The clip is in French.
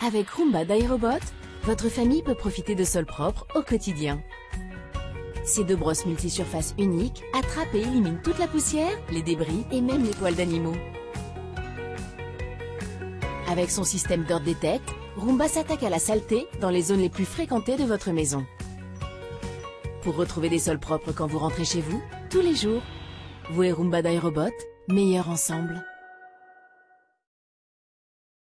Avec Roomba d'iRobot, votre famille peut profiter de sols propres au quotidien. Ces deux brosses multisurfaces uniques attrapent et éliminent toute la poussière, les débris et même les poils d'animaux. Avec son système Dirt Detect, Roomba s'attaque à la saleté dans les zones les plus fréquentées de votre maison. Pour retrouver des sols propres quand vous rentrez chez vous, tous les jours, vous et Roomba d'iRobot, meilleurs ensemble.